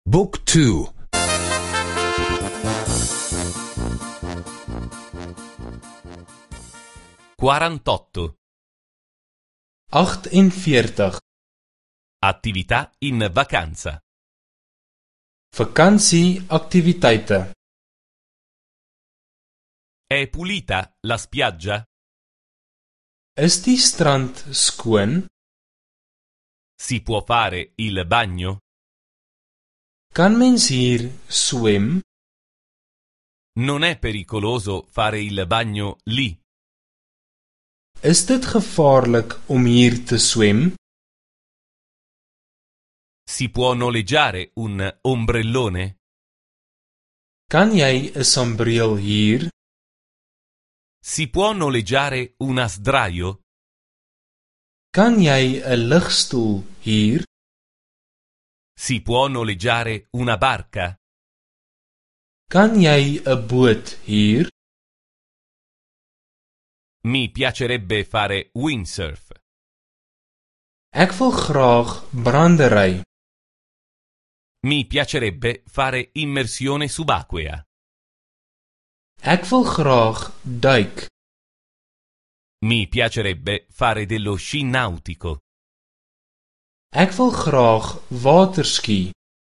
Book 2. 48. 48. Attività in vacanza. Vakansieaktiwiteite. È pulita la spiaggia? Is die strand skoon? Si può fare il bagno? Kan mens hier swem? Non è pericoloso fare il bagno lì? Is dit gevaarlik om hier te swem? Si può noleggiare un ombrellone? Kan jy 'n sambreel hier? Si può noleggiare una sdraio? Kan jy 'n ligstoel hier? Si può noleggiare una barca? Kan jy 'n boot hier? Mi piacerebbe fare windsurf. Ek wil graag brandery. Mi piacerebbe fare immersione subacquea. Ek wil graag duik. Mi piacerebbe fare dello sci nautico. Ek wil graag waterski.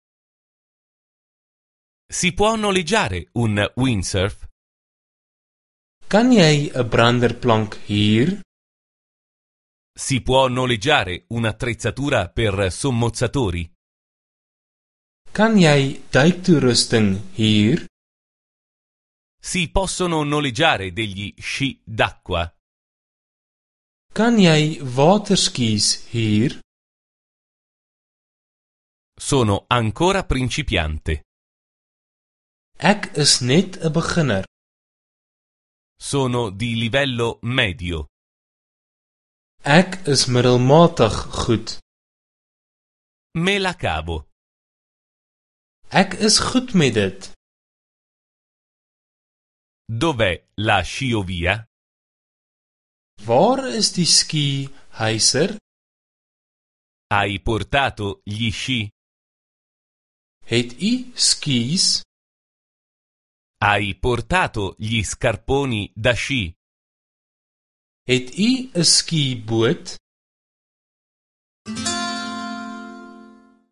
Si può noleggiare un windsurf? Kan jy 'n branderplank hier? Si può noleggiare un'attrezzatura per sommozzatori? Kan jy duiktoerusting hier? Si possono noleggiare degli sci d'acqua? Kan jy waterskis hier? Sono ancora principiante. Ek is net 'n beginner. Sono di livello medio. Ek is middelmatig goed. Me la cavo. Ek is goed met dit. Dov'è la sciovia? Waar is die ski-huiser? Hai portato gli sci? Het u skis? Hai portato gli scarponi da sci? Het u 'n skiboot?